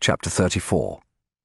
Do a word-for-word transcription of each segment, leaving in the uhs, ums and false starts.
Chapter thirty-four.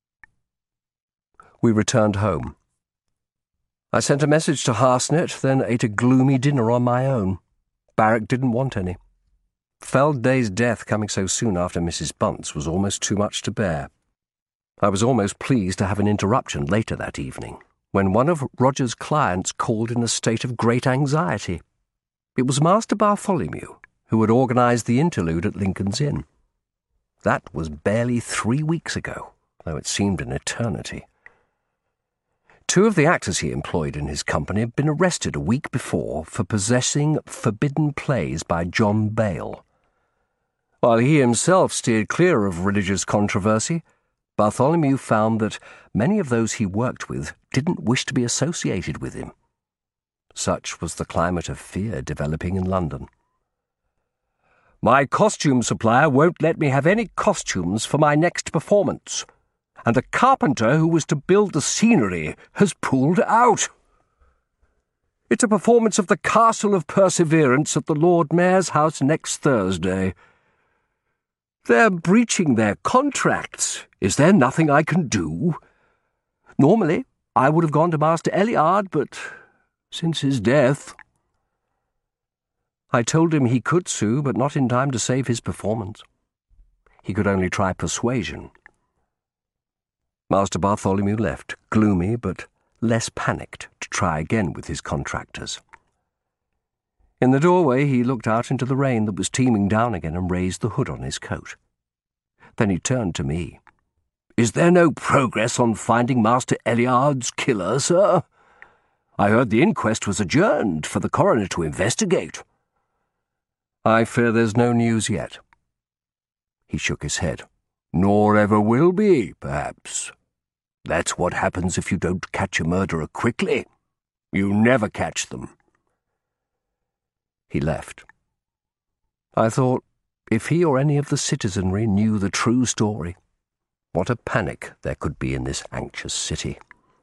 We returned home. I sent a message to Harsnet, then ate a gloomy dinner on my own. Barrack didn't want any. Felday's death coming so soon after Missus Bunce was almost too much to bear. I was almost pleased to have an interruption later that evening, when one of Roger's clients called in a state of great anxiety. It was Master Bartholomew, who had organised the interlude at Lincoln's Inn. That was barely three weeks ago, though it seemed an eternity. Two of the actors he employed in his company had been arrested a week before for possessing forbidden plays by John Bale. While he himself steered clear of religious controversy, Bartholomew found that many of those he worked with didn't wish to be associated with him. Such was the climate of fear developing in London. "My costume supplier won't let me have any costumes for my next performance, and the carpenter who was to build the scenery has pulled out. It's a performance of The Castle of Perseverance at the Lord Mayor's house next Thursday. They're breaching their contracts. Is there nothing I can do? Normally, I would have gone to Master Elliard, but since his death..." I told him he could sue, but not in time to save his performance. He could only try persuasion. Master Bartholomew left, gloomy but less panicked, to try again with his contractors. In the doorway he looked out into the rain that was teeming down again and raised the hood on his coat. Then he turned to me. "Is there no progress on finding Master Elliard's killer, sir? I heard the inquest was adjourned for the coroner to investigate." "I fear there's no news yet." He shook his head. "Nor ever will be, perhaps. That's what happens if you don't catch a murderer quickly. You never catch them." He left. I thought, if he or any of the citizenry knew the true story, what a panic there could be in this anxious city.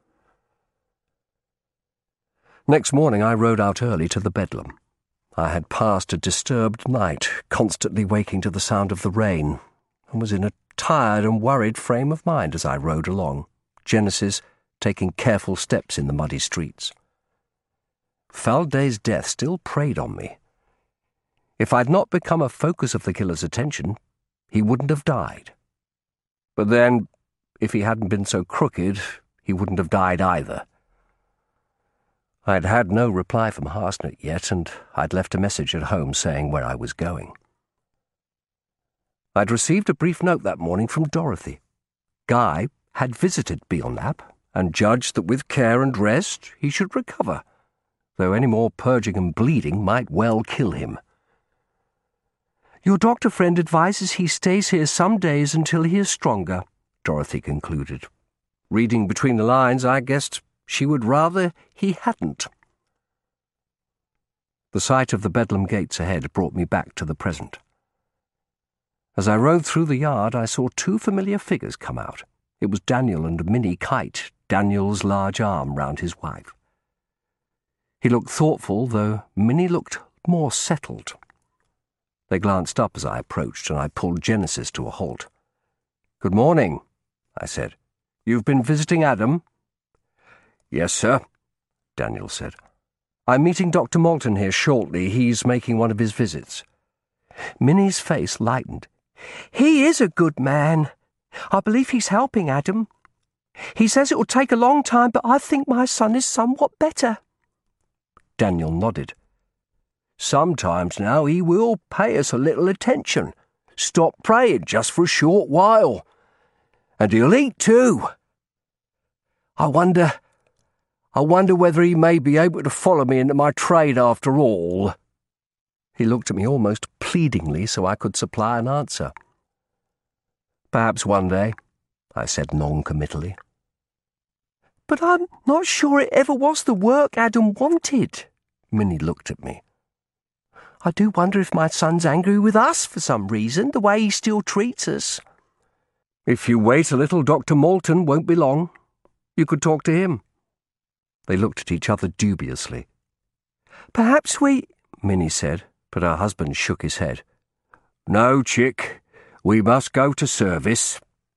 Next morning I rode out early to the Bedlam. I had passed a disturbed night, constantly waking to the sound of the rain, and was in a tired and worried frame of mind as I rode along, Genesis taking careful steps in the muddy streets. Felday's death still preyed on me. If I'd not become a focus of the killer's attention, he wouldn't have died. But then, if he hadn't been so crooked, he wouldn't have died either. I'd had no reply from Harsnet yet, and I'd left a message at home saying where I was going. I'd received a brief note that morning from Dorothy. Guy had visited Belknap and judged that with care and rest he should recover, though any more purging and bleeding might well kill him. "Your doctor friend advises he stays here some days until he is stronger," Dorothy concluded. Reading between the lines, I guessed she would rather he hadn't. The sight of the Bedlam gates ahead brought me back to the present. As I rode through the yard, I saw two familiar figures come out. It was Daniel and Minnie Kite, Daniel's large arm round his wife. He looked thoughtful, though Minnie looked more settled. They glanced up as I approached, and I pulled Genesis to a halt. "Good morning," I said. "You've been visiting Adam?" "Yes, sir," Daniel said. "I'm meeting Doctor Moulton here shortly. He's making one of his visits." Minnie's face lightened. "He is a good man. I believe he's helping Adam. He says it will take a long time, but I think my son is somewhat better." Daniel nodded. "Sometimes now he will pay us a little attention, stop praying just for a short while. And he'll eat too. I wonder... I wonder whether he may be able to follow me into my trade after all." He looked at me almost pleadingly so I could supply an answer. "Perhaps one day," I said non-committally. "But I'm not sure it ever was the work Adam wanted." Minnie looked at me. "I do wonder if my son's angry with us for some reason, the way he still treats us." "If you wait a little, Doctor Moulton won't be long. You could talk to him." They looked at each other dubiously. "Perhaps we—" Minnie said, but her husband shook his head. "No, chick, we must go to service.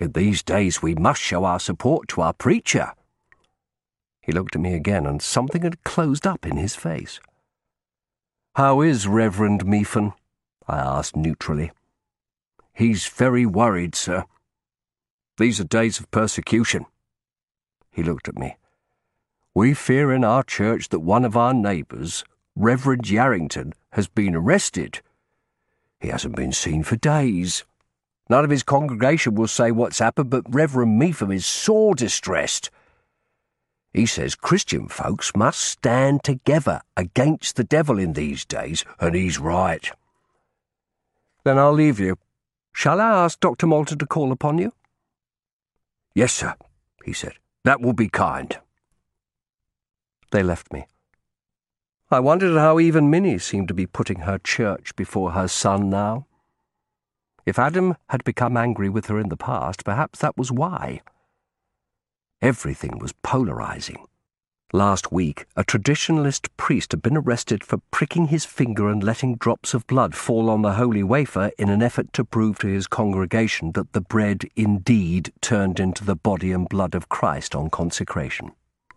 In these days we must show our support to our preacher." He looked at me again, and something had closed up in his face. "How is Reverend Mepham?" I asked neutrally. "He's very worried, sir. These are days of persecution." He looked at me. "We fear in our church that one of our neighbours, Reverend Yarrington, has been arrested. He hasn't been seen for days. None of his congregation will say what's happened, but Reverend Mepham is sore distressed. He says Christian folks must stand together against the devil in these days, and he's right." "Then I'll leave you. Shall I ask Doctor Moulton to call upon you?" "Yes, sir," he said. "That will be kind." They left me. I wondered how even Minnie seemed to be putting her church before her son now. If Adam had become angry with her in the past, perhaps that was why. Everything was polarizing. Last week, a traditionalist priest had been arrested for pricking his finger and letting drops of blood fall on the holy wafer in an effort to prove to his congregation that the bread indeed turned into the body and blood of Christ on consecration.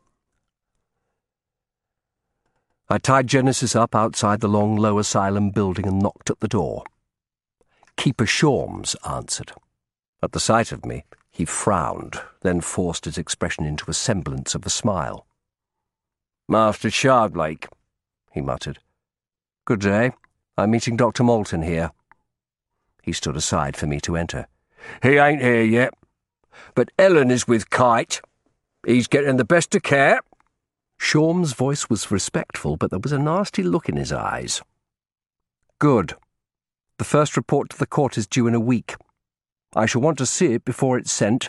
I tied Genesis up outside the long low asylum building and knocked at the door. Keeper Shorms answered. At the sight of me, he frowned, then forced his expression into a semblance of a smile. "Master Shardlake," he muttered. "Good day. I'm meeting Doctor Moulton here." He stood aside for me to enter. "He ain't here yet, but Ellen is with Kite. He's getting the best of care." Shorm's voice was respectful, but there was a nasty look in his eyes. "Good. The first report to the court is due in a week. I shall want to see it before it's sent.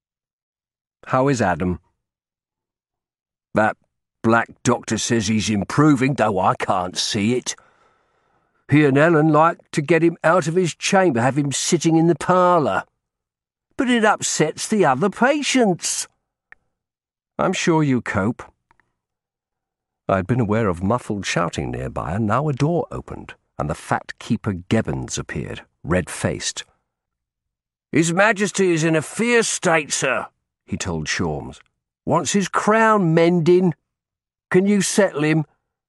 How is Adam?" "That black doctor says he's improving, though I can't see it. He and Ellen like to get him out of his chamber, have him sitting in the parlour. But it upsets the other patients." "I'm sure you cope." I had been aware of muffled shouting nearby, and now a door opened, and the fat keeper Gebbins appeared, red-faced. "His Majesty is in a fierce state, sir," he told Shorms. "Wants his crown mending. Can you settle him?"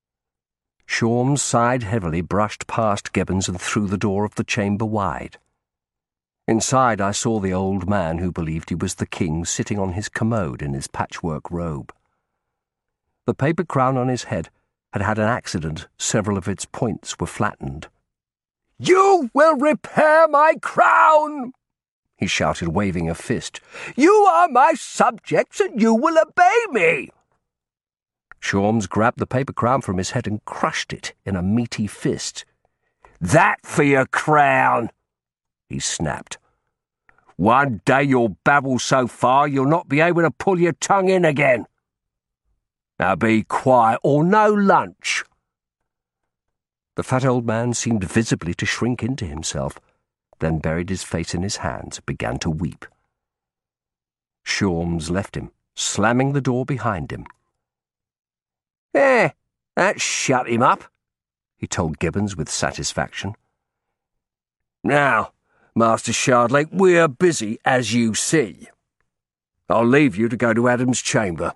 Shorms sighed heavily, brushed past Gebbins, and threw the door of the chamber wide. Inside I saw the old man who believed he was the king sitting on his commode in his patchwork robe. The paper crown on his head had had an accident. Several of its points were flattened. "You will repair my crown!" he shouted, waving a fist. "You are my subjects, and you will obey me!" Shorms grabbed the paper crown from his head and crushed it in a meaty fist. "That for your crown!" he snapped. "One day you'll babble so far you'll not be able to pull your tongue in again. Now be quiet, or no lunch." The fat old man seemed visibly to shrink into himself, then buried his face in his hands and began to weep. Shorms left him, slamming the door behind him. "Eh, that shut him up," he told Gibbons with satisfaction. "Now, Master Shardlake, we're busy, as you see. I'll leave you to go to Adam's chamber."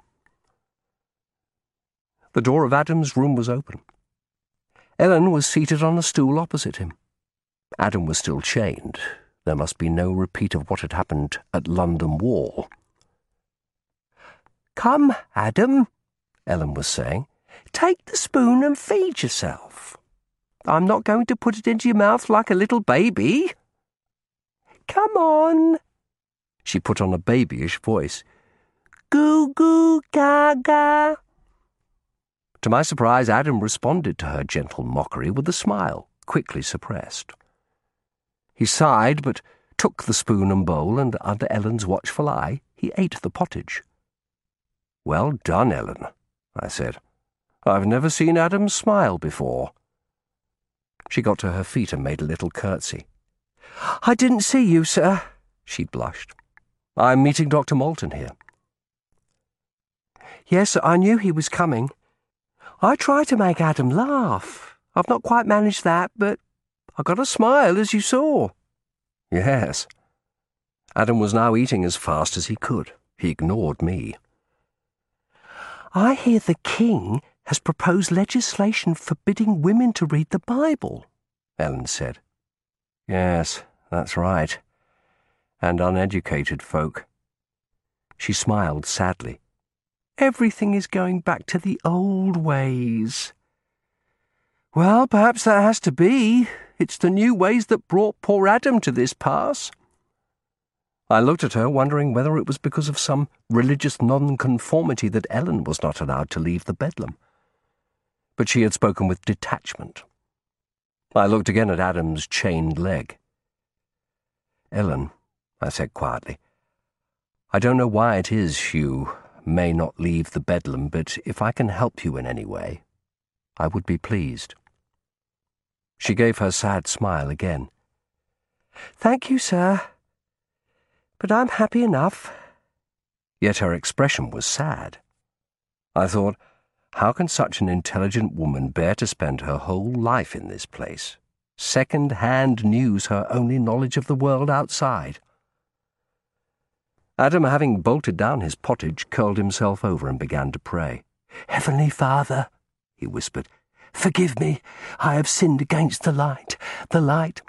The door of Adam's room was open. Ellen was seated on a stool opposite him. Adam was still chained. There must be no repeat of what had happened at London Wall. "Come, Adam," Ellen was saying. "Take the spoon and feed yourself. I'm not going to put it into your mouth like a little baby. Come on." She put on a babyish voice. "Goo goo gaga." To my surprise, Adam responded to her gentle mockery with a smile, quickly suppressed. He sighed, but took the spoon and bowl, and under Ellen's watchful eye, he ate the pottage. "Well done, Ellen," I said. "I've never seen Adam smile before." She got to her feet and made a little curtsy. "I didn't see you, sir," she blushed. "I'm meeting Doctor Moulton here." "Yes, I knew he was coming. I try to make Adam laugh. I've not quite managed that, but I got a smile, as you saw." "Yes." Adam was now eating as fast as he could. He ignored me. I hear the king has proposed legislation forbidding women to read the Bible, Ellen said. Yes, that's right. And uneducated folk. She smiled sadly. Everything is going back to the old ways. Well, perhaps that has to be. It's the new ways that brought poor Adam to this pass. I looked at her, wondering whether it was because of some religious nonconformity that Ellen was not allowed to leave the bedlam. But she had spoken with detachment. I looked again at Adam's chained leg. "Ellen," I said quietly, "I don't know why it is you may not leave the bedlam, but if I can help you in any way, I would be pleased." She gave her sad smile again. "Thank you, sir. But I'm happy enough." Yet her expression was sad. I thought, how can such an intelligent woman bear to spend her whole life in this place? Second-hand news her only knowledge of the world outside. Adam, having bolted down his pottage, curled himself over and began to pray. "Heavenly Father," he whispered, "forgive me. I have sinned against the light. The light."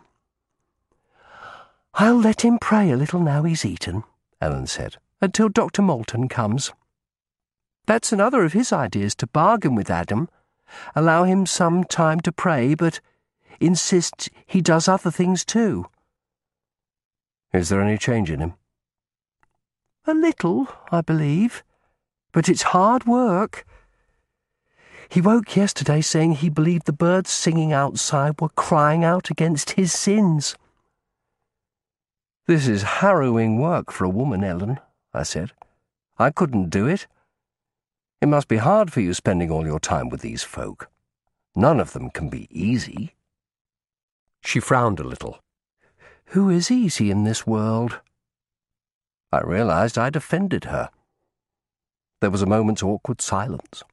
"I'll let him pray a little now he's eaten," Ellen said, "until Doctor Moulton comes. That's another of his ideas, to bargain with Adam, allow him some time to pray, but insist he does other things too." "Is there any change in him?" "A little, I believe, but it's hard work. He woke yesterday saying he believed the birds singing outside were crying out against his sins." "This is harrowing work for a woman, Ellen," I said. "I couldn't do it. It must be hard for you spending all your time with these folk. None of them can be easy." She frowned a little. "Who is easy in this world?" I realized I'd offended her. There was a moment's awkward silence.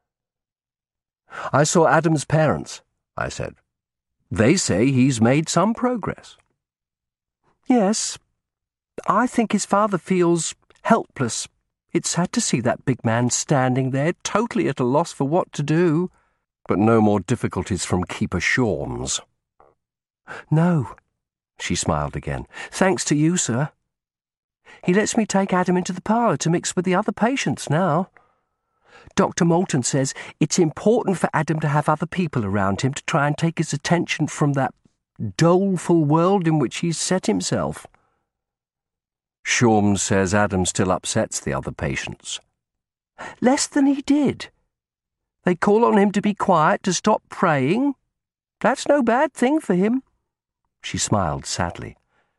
"I saw Adam's parents," I said. "They say he's made some progress." "Yes, I think his father feels helpless. It's sad to see that big man standing there, totally at a loss for what to do." "But no more difficulties from Keeper Shawms?" "No," she smiled again. "Thanks to you, sir. He lets me take Adam into the parlour to mix with the other patients now. Doctor Moulton says it's important for Adam to have other people around him to try and take his attention from that doleful world in which he's set himself." "Shawms says Adam still upsets the other patients." "Less than he did. They call on him to be quiet, to stop praying. That's no bad thing for him." She smiled sadly.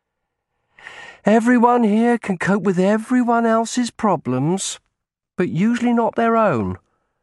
"Everyone here can cope with everyone else's problems, but usually not their own."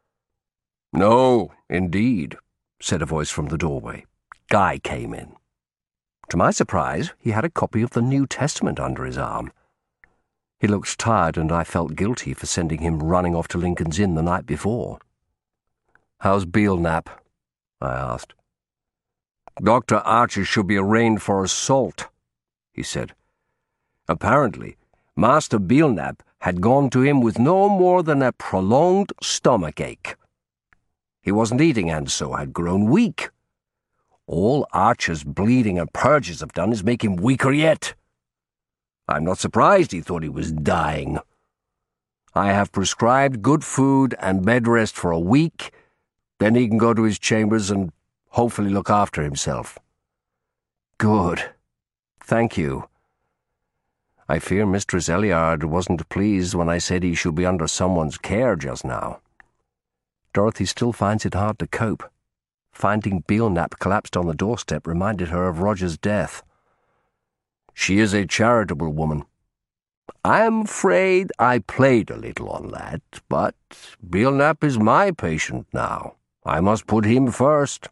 "No, indeed," said a voice from the doorway. Guy came in. To my surprise, he had a copy of the New Testament under his arm. He looked tired, and I felt guilty for sending him running off to Lincoln's Inn the night before. "How's Belknap?" I asked. "Doctor Archer should be arraigned for assault," he said. "Apparently, Master Belknap had gone to him with no more than a prolonged stomachache. He wasn't eating and so had grown weak. All Archer's bleeding and purges have done is make him weaker yet. I'm not surprised he thought he was dying. I have prescribed good food and bed rest for a week, then he can go to his chambers and hopefully look after himself." "Good. Thank you. I fear Mistress Elliard wasn't pleased when I said he should be under someone's care just now. Dorothy still finds it hard to cope. Finding Belknap collapsed on the doorstep reminded her of Roger's death. She is a charitable woman. I am afraid I played a little on that, but Belknap is my patient now. I must put him first."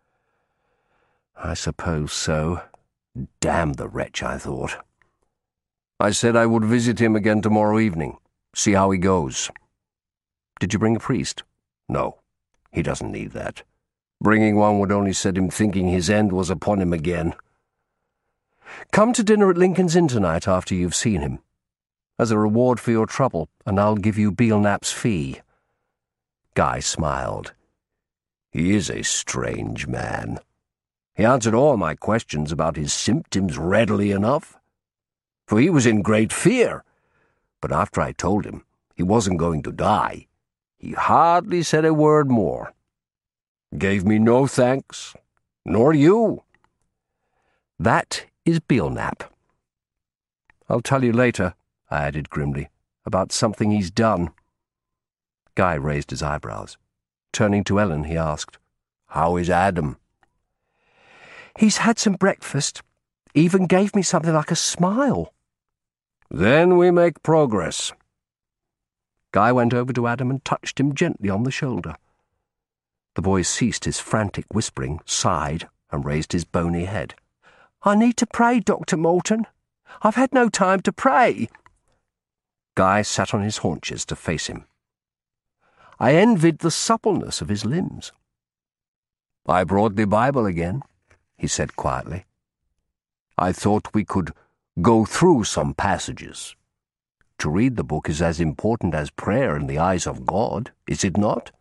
"I suppose so. Damn the wretch," I thought. I said I would visit him again tomorrow evening, see how he goes. "Did you bring a priest?" "No, he doesn't need that. Bringing one would only set him thinking his end was upon him again." Come to dinner at Lincoln's Inn tonight after you've seen him, as a reward for your trouble, and I'll give you Belknap's fee." Guy smiled. "He is a strange man. He answered all my questions about his symptoms readily enough, for he was in great fear. But after I told him he wasn't going to die, he hardly said a word more. Gave me no thanks, nor you." "That is Belknap. I'll tell you later," I added grimly, "about something he's done." Guy raised his eyebrows. Turning to Ellen, he asked, "How is Adam?" "He's had some breakfast. Even gave me something like a smile." "Then we make progress." Guy went over to Adam and touched him gently on the shoulder. The boy ceased his frantic whispering, sighed, and raised his bony head. "I need to pray, Doctor Moulton. I've had no time to pray." Guy sat on his haunches to face him. I envied the suppleness of his limbs. "I brought the Bible again," he said quietly. "I thought we could go through some passages. To read the book is as important as prayer in the eyes of God, is it not?"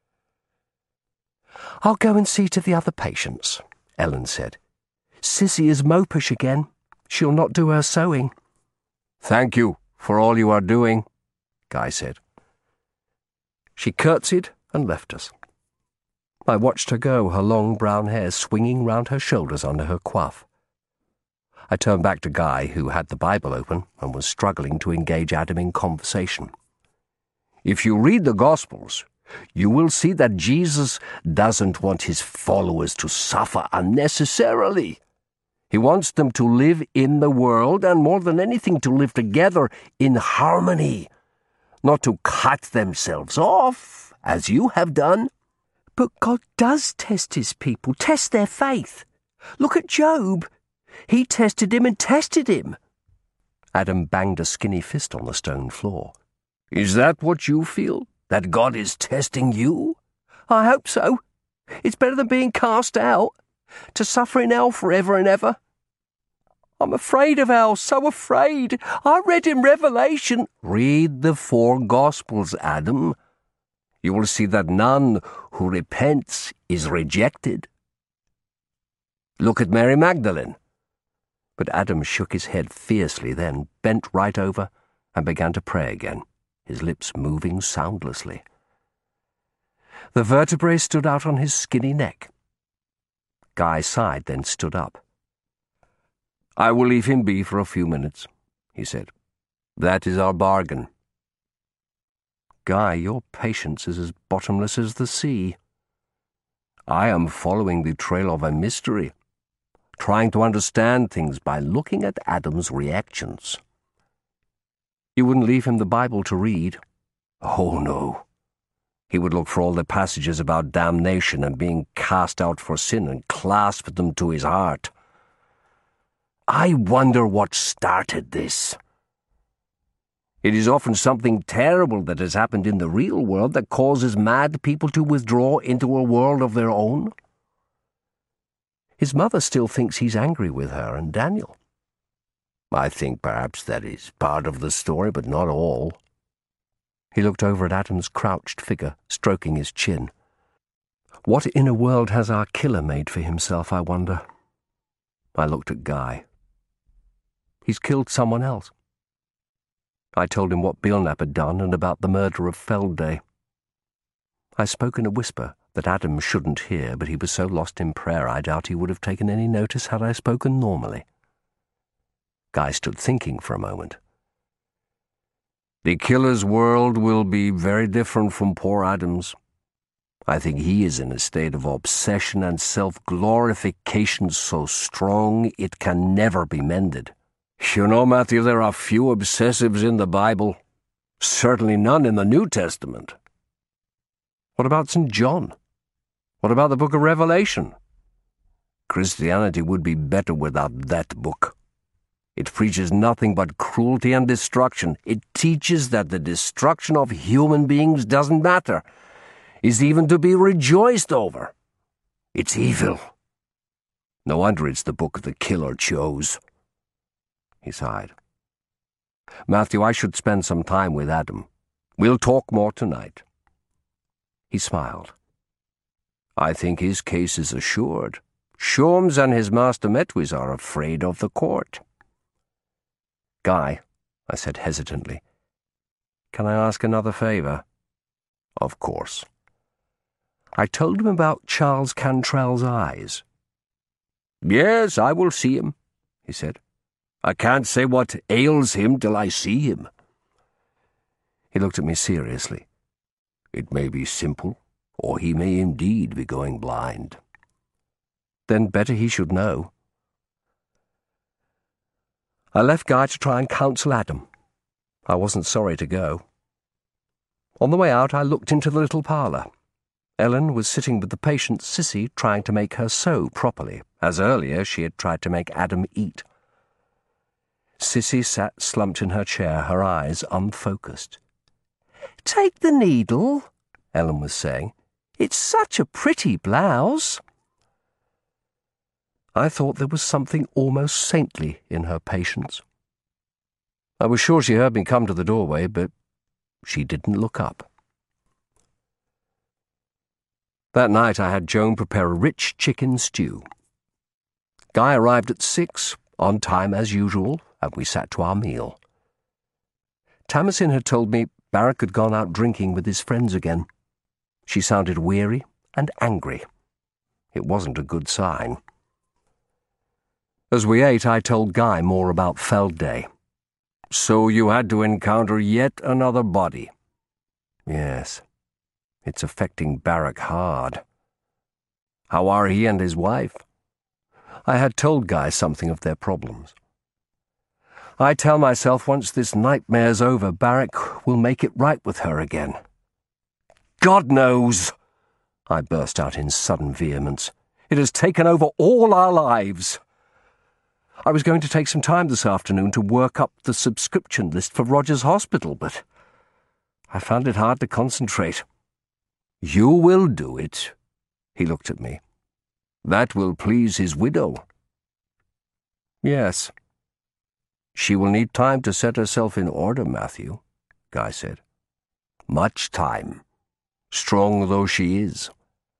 "I'll go and see to the other patients," Ellen said. "Sissy is mopish again. She'll not do her sewing." "Thank you for all you are doing," Guy said. She curtsied and left us. I watched her go, her long brown hair swinging round her shoulders under her coif. I turned back to Guy, who had the Bible open and was struggling to engage Adam in conversation. "If you read the Gospels, you will see that Jesus doesn't want his followers to suffer unnecessarily. He wants them to live in the world, and more than anything to live together in harmony, not to cut themselves off, as you have done." "But God does test his people, test their faith. Look at Job. He tested him and tested him." Adam banged a skinny fist on the stone floor. "Is that what you feel? That God is testing you?" "I hope so. It's better than being cast out, to suffer in hell forever and ever. I'm afraid of hell, so afraid. I read in Revelation—" "Read the four Gospels, Adam. You will see that none who repents is rejected. Look at Mary Magdalene." But Adam shook his head fiercely, then bent right over and began to pray again, his lips moving soundlessly. The vertebrae stood out on his skinny neck. Guy sighed, then stood up. "I will leave him be for a few minutes," he said. "That is our bargain." "Guy, your patience is as bottomless as the sea." "I am following the trail of a mystery, trying to understand things by looking at Adam's reactions." "You wouldn't leave him the Bible to read?" "Oh, no. He would look for all the passages about damnation and being cast out for sin and clasp them to his heart. I wonder what started this. It is often something terrible that has happened in the real world that causes mad people to withdraw into a world of their own." "His mother still thinks he's angry with her and Daniel." "I think perhaps that is part of the story, but not all." He looked over at Adam's crouched figure, stroking his chin. "What inner world has our killer made for himself, I wonder?" I looked at Guy. "He's killed someone else." I told him what Belknap had done and about the murder of Feldday. I spoke in a whisper that Adam shouldn't hear, but he was so lost in prayer I doubt he would have taken any notice had I spoken normally. Guy stood thinking for a moment. "The killer's world will be very different from poor Adam's. I think he is in a state of obsession and self-glorification so strong it can never be mended. You know, Matthew, there are few obsessives in the Bible. Certainly none in the New Testament." "What about Saint John? What about the book of Revelation?" "Christianity would be better without that book. It preaches nothing but cruelty and destruction. It teaches that the destruction of human beings doesn't matter, is even to be rejoiced over. It's evil. No wonder it's the book the killer chose." he sighed. Matthew, I should spend some time with Adam. We'll talk more tonight. He smiled. I think his case is assured. Sholmes and his master Metwis are afraid of the court. Guy, I said hesitantly, can I ask another favour? Of course. I told him about Charles Cantrell's eyes. Yes, I will see him, he said. I can't say what ails him till I see him. He looked at me seriously. It may be simple, or he may indeed be going blind. Then better he should know. I left Guy to try and counsel Adam. I wasn't sorry to go. On the way out, I looked into the little parlour. Ellen was sitting with the patient Sissy, trying to make her sew properly, as earlier she had tried to make Adam eat. Sissy sat slumped in her chair, her eyes unfocused. "Take the needle," Ellen was saying. "It's such a pretty blouse." I thought there was something almost saintly in her patience. I was sure she heard me come to the doorway, but she didn't look up. That night I had Joan prepare a rich chicken stew. Guy arrived at six, on time as usual, and we sat to our meal. Tamsin had told me Barrack had gone out drinking with his friends again. She sounded weary and angry. It wasn't a good sign. As we ate, I told Guy more about Feld Day. So you had to encounter yet another body. Yes, it's affecting Barrack hard. How are he and his wife? I had told Guy something of their problems. I tell myself once this nightmare's over, Barrack will make it right with her again. God knows! I burst out in sudden vehemence. It has taken over all our lives. I was going to take some time this afternoon to work up the subscription list for Rogers Hospital, but I found it hard to concentrate. You will do it, he looked at me. That will please his widow. Yes. She will need time to set herself in order, Matthew, Guy said. Much time, strong though she is.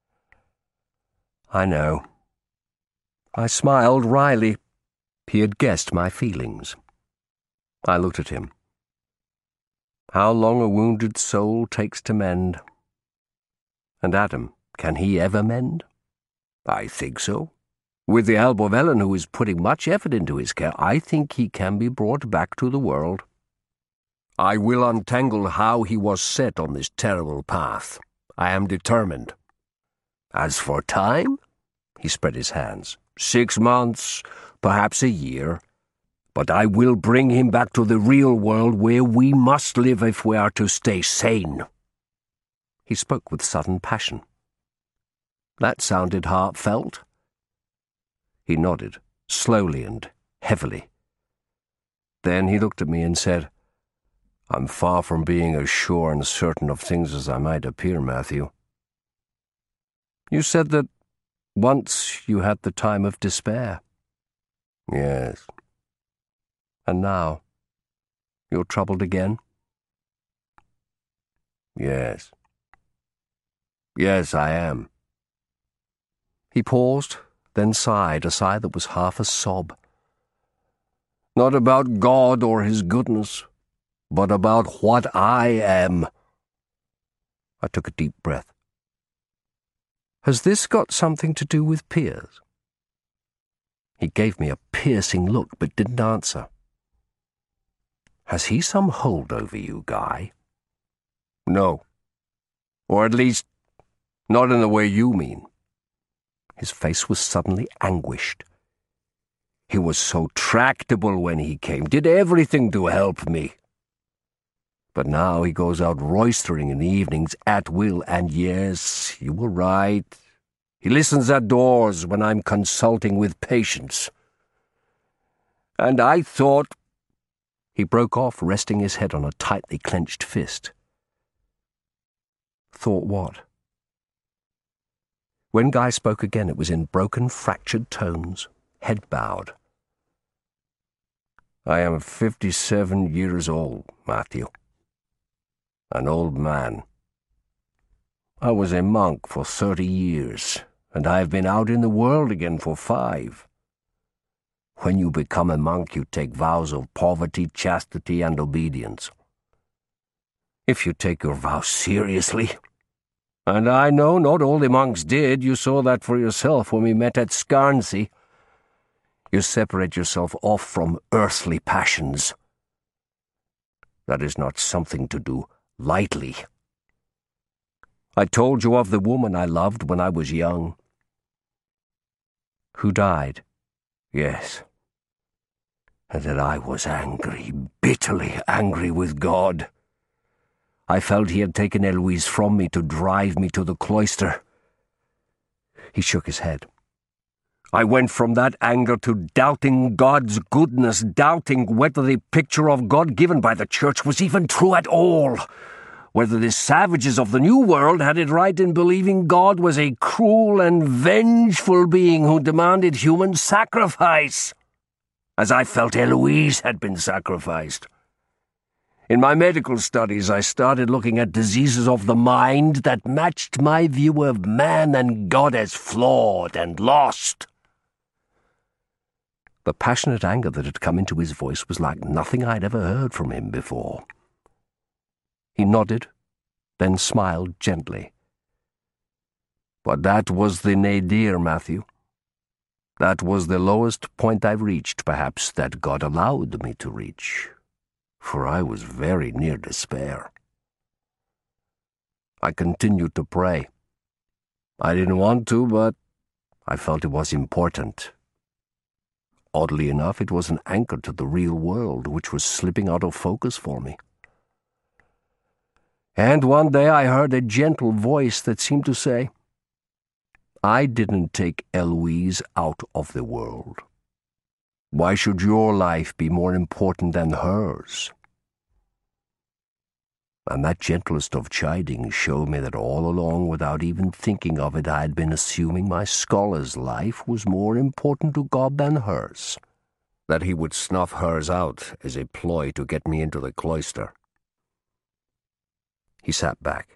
I know. I smiled wryly. He had guessed my feelings. I looked at him. How long a wounded soul takes to mend. And Adam, can he ever mend? I think so. With the help of Ellen, who is putting much effort into his care, I think he can be brought back to the world. I will untangle how he was set on this terrible path. I am determined. As for time, he spread his hands. Six months, perhaps a year. But I will bring him back to the real world where we must live if we are to stay sane. He spoke with sudden passion. That sounded heartfelt. He nodded, slowly and heavily. Then he looked at me and said, I'm far from being as sure and certain of things as I might appear, Matthew. You said that once you had the time of despair. Yes. And now, you're troubled again? Yes. Yes, I am. He paused, then sighed, a sigh that was half a sob. Not about God or his goodness, but about what I am. I took a deep breath. Has this got something to do with Piers? He gave me a piercing look, but didn't answer. Has he some hold over you, Guy? No. Or at least, not in the way you mean. His face was suddenly anguished. He was so tractable when he came, did everything to help me. But now he goes out roistering in the evenings at will, and yes, you were right. He listens at doors when I'm consulting with patients. And I thought... He broke off, resting his head on a tightly clenched fist. Thought what? When Guy spoke again, it was in broken, fractured tones, head bowed. I am fifty-seven years old, Matthew. An old man. I was a monk for thirty years, and I have been out in the world again for five. When you become a monk, you take vows of poverty, chastity, and obedience. If you take your vows seriously, and I know not all the monks did, you saw that for yourself when we met at Scarnsey, you separate yourself off from earthly passions. That is not something to do lightly. I told you of the woman I loved when I was young. Who died? Yes. And that I was angry, bitterly angry with God. I felt he had taken Eloise from me to drive me to the cloister. He shook his head. I went from that anger to doubting God's goodness, doubting whether the picture of God given by the Church was even true at all, whether the savages of the New World had it right in believing God was a cruel and vengeful being who demanded human sacrifice, as I felt Eloise had been sacrificed. In my medical studies, I started looking at diseases of the mind that matched my view of man and God as flawed and lost. The passionate anger that had come into his voice was like nothing I'd ever heard from him before. He nodded, then smiled gently. But that was the nadir, Matthew. That was the lowest point I've reached, perhaps, that God allowed me to reach, for I was very near despair. I continued to pray. I didn't want to, but I felt it was important. Oddly enough, it was an anchor to the real world, which was slipping out of focus for me. And one day I heard a gentle voice that seemed to say, I didn't take Eloise out of the world. Why should your life be more important than hers? And that gentlest of chidings showed me that all along, without even thinking of it, I had been assuming my scholar's life was more important to God than hers, that he would snuff hers out as a ploy to get me into the cloister. He sat back.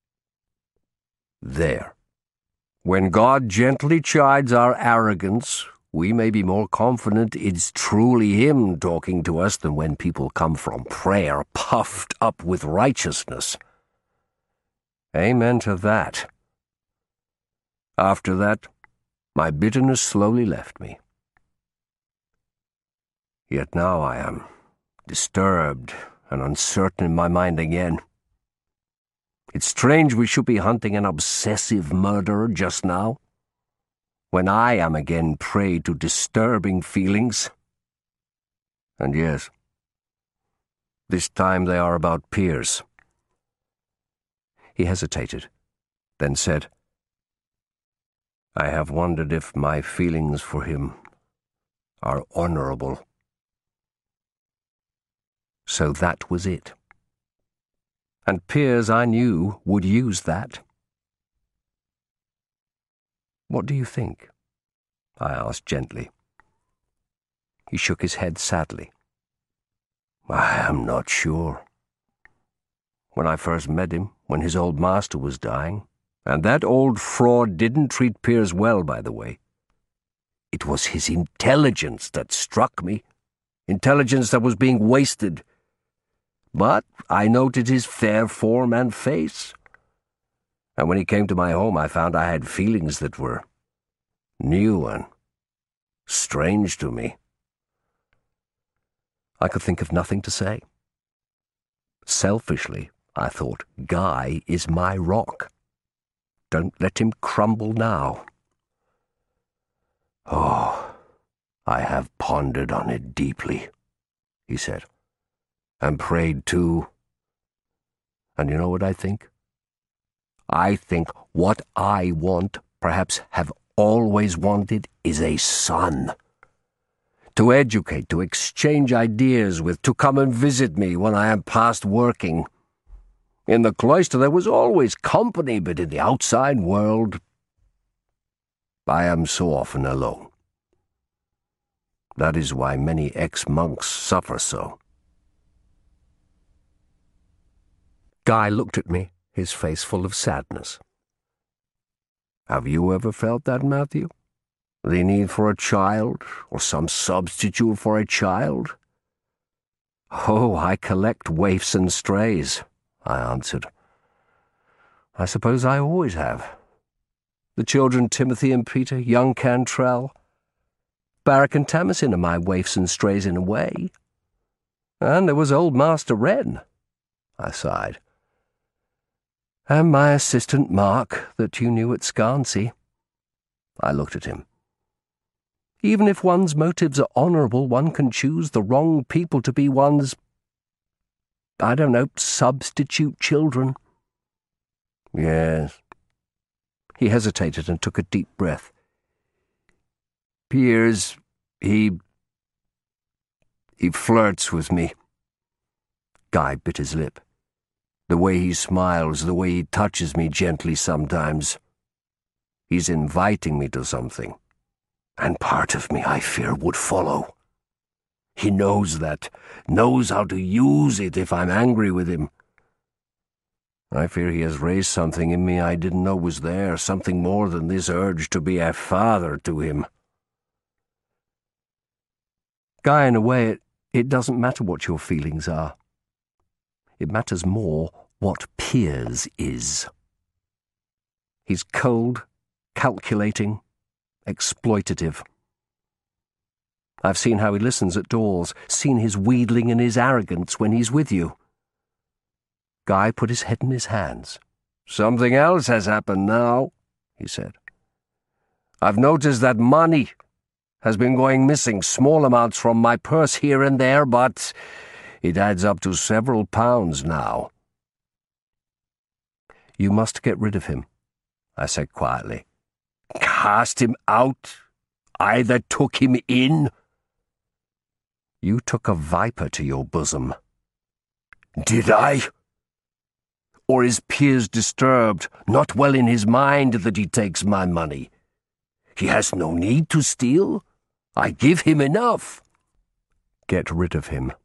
There. When God gently chides our arrogance, we may be more confident it's truly Him talking to us than when people come from prayer puffed up with righteousness. Amen to that. After that, my bitterness slowly left me. Yet now I am disturbed and uncertain in my mind again. It's strange we should be hunting an obsessive murderer just now, when I am again prey to disturbing feelings. And yes, this time they are about Piers. He hesitated, then said, I have wondered if my feelings for him are honorable. So that was it. And Piers, I knew, would use that. What do you think? I asked gently. He shook his head sadly. I am not sure. When I first met him, when his old master was dying, and that old fraud didn't treat Piers well, by the way, it was his intelligence that struck me, intelligence that was being wasted. But I noted his fair form and face, and when he came to my home I found I had feelings that were new and strange to me. I could think of nothing to say. Selfishly, I thought, Guy is my rock. Don't let him crumble now. Oh, I have pondered on it deeply, he said. And prayed too. And you know what I think? I think what I want, perhaps have always wanted, is a son. To educate, to exchange ideas with, to come and visit me when I am past working. In the cloister there was always company, but in the outside world I am so often alone. That is why many ex-monks suffer so. Guy looked at me, his face full of sadness. Have you ever felt that, Matthew? The need for a child, or some substitute for a child? Oh, I collect waifs and strays, I answered. I suppose I always have. The children Timothy and Peter, young Cantrell, Barrack and Tamacin are my waifs and strays in a way. And there was old Master Wren, I sighed. And my assistant Mark, that you knew at Scansey. I looked at him. Even if one's motives are honourable, one can choose the wrong people to be one's, I don't know, substitute children. Yes. He hesitated and took a deep breath. Piers, he... he flirts with me. Guy bit his lip. The way he smiles, the way he touches me gently sometimes. He's inviting me to something. And part of me, I fear, would follow. He knows that, knows how to use it if I'm angry with him. I fear he has raised something in me I didn't know was there, something more than this urge to be a father to him. Guy, in a way, it, it doesn't matter what your feelings are. It matters more what Piers is. He's cold, calculating, exploitative. I've seen how he listens at doors, seen his wheedling and his arrogance when he's with you. Guy put his head in his hands. Something else has happened now, he said. I've noticed that money has been going missing, small amounts from my purse here and there, but it adds up to several pounds now. You must get rid of him, I said quietly. Cast him out? I that took him in? You took a viper to your bosom. Did I? Or is Piers disturbed, not well in his mind that he takes my money? He has no need to steal. I give him enough. Get rid of him.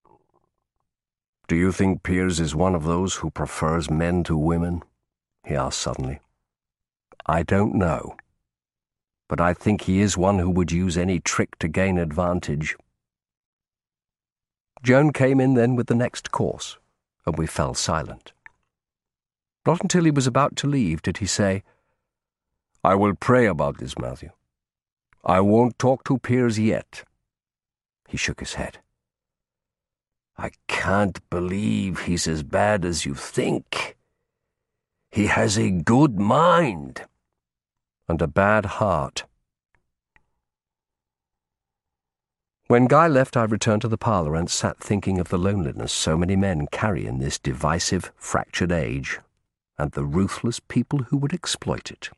Do you think Piers is one of those who prefers men to women? He asked suddenly. I don't know. But I think he is one who would use any trick to gain advantage. Joan came in then with the next course, and we fell silent. Not until he was about to leave did he say, I will pray about this, Matthew. I won't talk to Piers yet. He shook his head. I can't believe he's as bad as you think. He has a good mind. And a bad heart. When Guy left, I returned to the parlour and sat thinking of the loneliness so many men carry in this divisive, fractured age, and the ruthless people who would exploit it.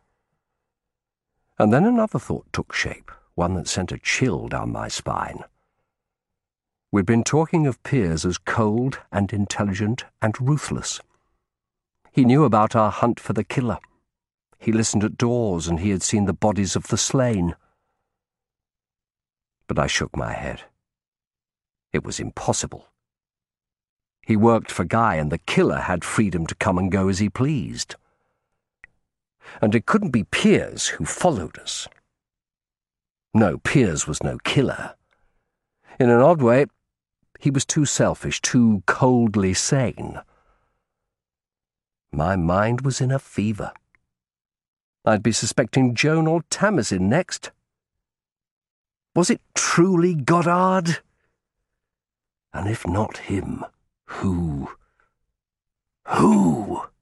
And then another thought took shape, one that sent a chill down my spine. We'd been talking of Piers as cold and intelligent and ruthless. He knew about our hunt for the killer. He listened at doors, and he had seen the bodies of the slain. But I shook my head. It was impossible. He worked for Guy, and the killer had freedom to come and go as he pleased. And it couldn't be Piers who followed us. No, Piers was no killer. In an odd way, he was too selfish, too coldly sane. My mind was in a fever. I'd be suspecting Joan or Tamacin next. Was it truly Goddard? And if not him, who? Who?